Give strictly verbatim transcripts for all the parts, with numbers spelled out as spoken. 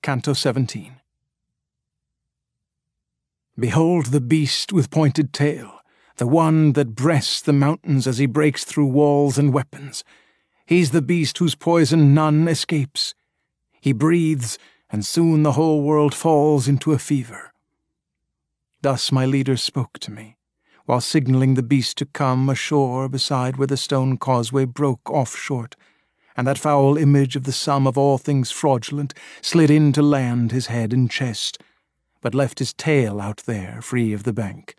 Canto seventeen. Behold the beast with pointed tail, the one that breasts the mountains as he breaks through walls and weapons. He's the beast whose poison none escapes. He breathes, and soon the whole world falls into a fever. Thus my leader spoke to me, while signalling the beast to come ashore beside where the stone causeway broke off short, and that foul image of the sum of all things fraudulent slid in to land his head and chest, but left his tail out there free of the bank.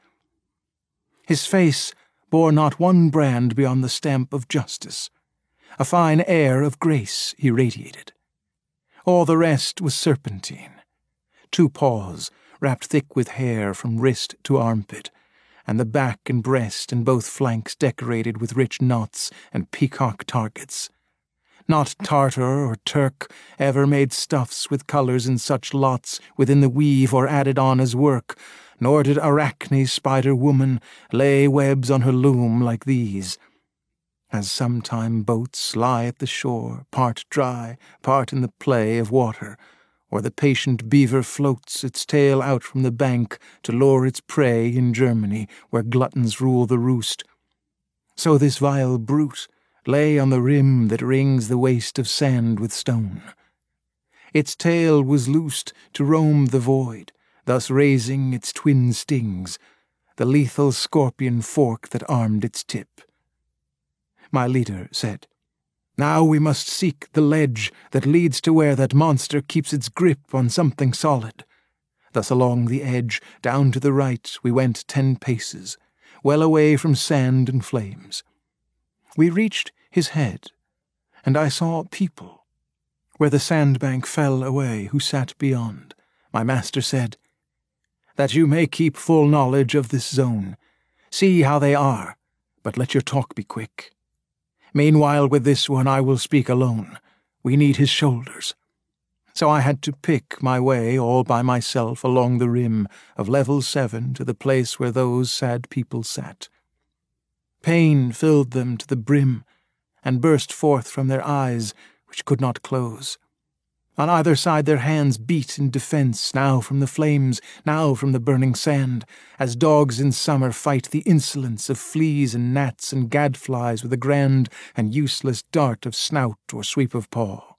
His face bore not one brand beyond the stamp of justice. A fine air of grace he radiated. All the rest was serpentine. Two paws, wrapped thick with hair from wrist to armpit, and the back and breast and both flanks decorated with rich knots and peacock targets. Not Tartar or Turk ever made stuffs with colours in such lots within the weave or added on as work, nor did Arachne spider-woman lay webs on her loom like these. As sometime boats lie at the shore, part dry, part in the play of water, or the patient beaver floats its tail out from the bank to lure its prey in Germany, where gluttons rule the roost, so this vile brute lay on the rim that rings the waste of sand with stone. Its tail was loosed to roam the void, thus raising its twin stings, the lethal scorpion fork that armed its tip. My leader said, "Now we must seek the ledge that leads to where that monster keeps its grip on something solid." Thus along the edge, down to the right, we went ten paces, well away from sand and flames. We reached his head, and I saw people. Where the sandbank fell away, who sat beyond, my master said, "That you may keep full knowledge of this zone, see how they are, but let your talk be quick. Meanwhile with this one I will speak alone. We need his shoulders." So I had to pick my way all by myself along the rim of level seven to the place where those sad people sat. Pain filled them to the brim, and burst forth from their eyes, which could not close. On either side their hands beat in defence, now from the flames, now from the burning sand, as dogs in summer fight the insolence of fleas and gnats and gadflies with a grand and useless dart of snout or sweep of paw.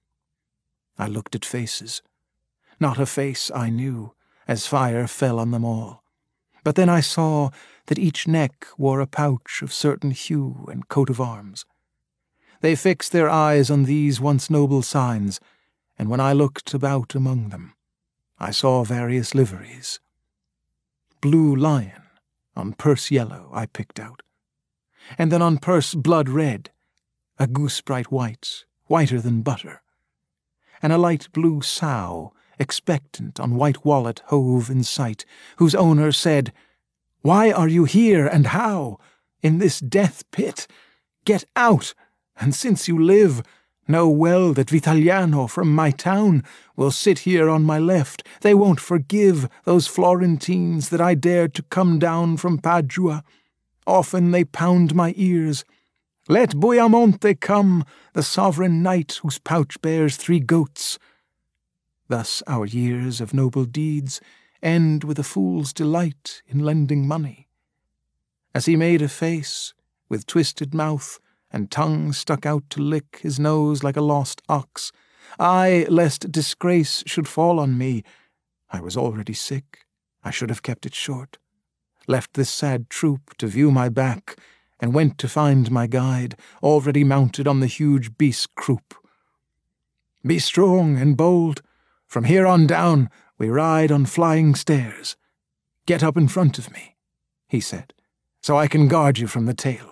I looked at faces. Not a face I knew, as fire fell on them all. But then I saw that each neck wore a pouch of certain hue and coat of arms. They fixed their eyes on these once noble signs, and when I looked about among them, I saw various liveries. Blue lion, on purse yellow, I picked out, and then on purse blood red, a goose bright white, whiter than butter, and a light blue sow, expectant on white wallet hove in sight, whose owner said, "Why are you here, and how? In this death pit? Get out! And since you live, know well that Vitaliano from my town will sit here on my left. They won't forgive those Florentines that I dared to come down from Padua. Often they pound my ears. Let Buoyamonte come, the sovereign knight whose pouch bears three goats." Thus our years of noble deeds end with a fool's delight in lending money. As he made a face, with twisted mouth, and tongue stuck out to lick his nose like a lost ox, I, lest disgrace should fall on me, I was already sick, I should have kept it short, left this sad troop to view my back, and went to find my guide, already mounted on the huge beast's croup. "Be strong and bold. From here on down we ride on flying stairs. Get up in front of me," he said, "so I can guard you from the tail."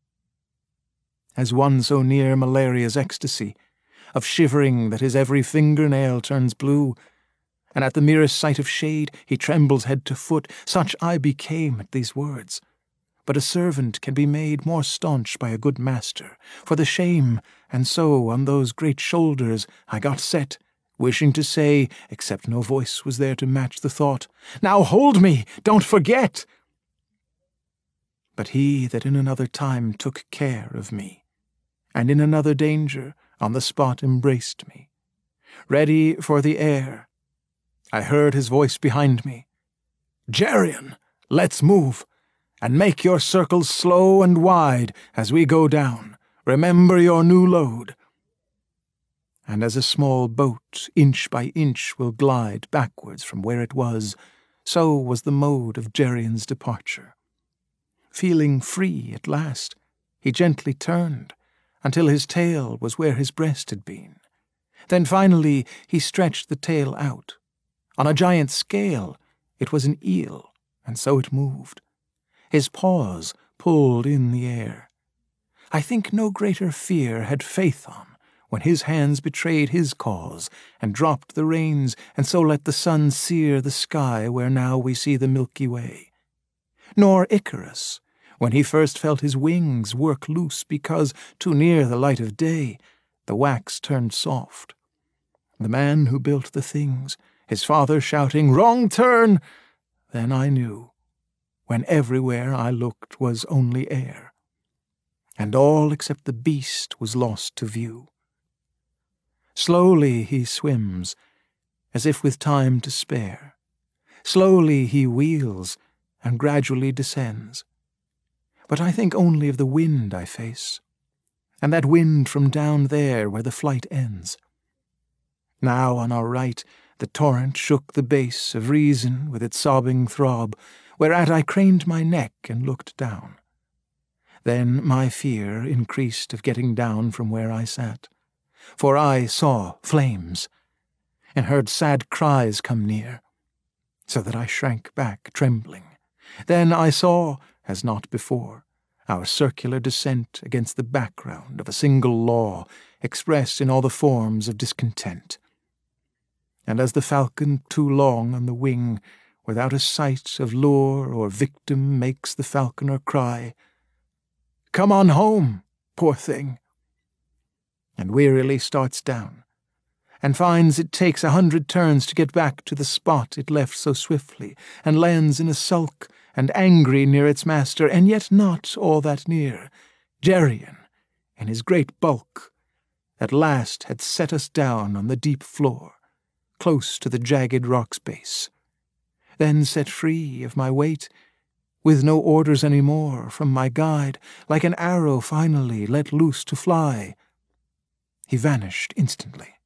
As one so near malaria's ecstasy, of shivering that his every fingernail turns blue, and at the merest sight of shade he trembles head to foot, such I became at these words. But a servant can be made more staunch by a good master, for the shame, and so on those great shoulders I got set, wishing to say, except no voice was there to match the thought, "Now hold me, don't forget!" But he that in another time took care of me, and in another danger on the spot embraced me, ready for the air. I heard his voice behind me. "Geryon, let's move, and make your circles slow and wide as we go down. Remember your new load." And as a small boat, inch by inch, will glide backwards from where it was, so was the mode of Geryon's departure. Feeling free at last, he gently turned, until his tail was where his breast had been. Then finally he stretched the tail out. On a giant scale, it was an eel, and so it moved. His paws pulled in the air. I think no greater fear had Phaethon, when his hands betrayed his cause, and dropped the reins, and so let the sun sear the sky where now we see the Milky Way. Nor Icarus, when he first felt his wings work loose because, too near the light of day, the wax turned soft. The man who built the things, his father shouting, "Wrong turn!" Then I knew, when everywhere I looked was only air, and all except the beast was lost to view. Slowly he swims, as if with time to spare. Slowly he wheels, and gradually descends. But I think only of the wind I face, and that wind from down there where the flight ends. Now on our right the torrent shook the base of reason with its sobbing throb, whereat I craned my neck and looked down. Then my fear increased of getting down from where I sat, for I saw flames, and heard sad cries come near, so that I shrank back trembling. Then I saw, as not before, our circular descent against the background of a single law expressed in all the forms of discontent. And as the falcon too long on the wing, without a sight of lure or victim, makes the falconer cry, "Come on home, poor thing," and wearily starts down, and finds it takes a hundred turns to get back to the spot it left so swiftly, and lands in a sulk and angry near its master, and yet not all that near, Geryon, in his great bulk, at last had set us down on the deep floor, close to the jagged rock's base. Then set free of my weight, with no orders any more from my guide, like an arrow finally let loose to fly, he vanished instantly.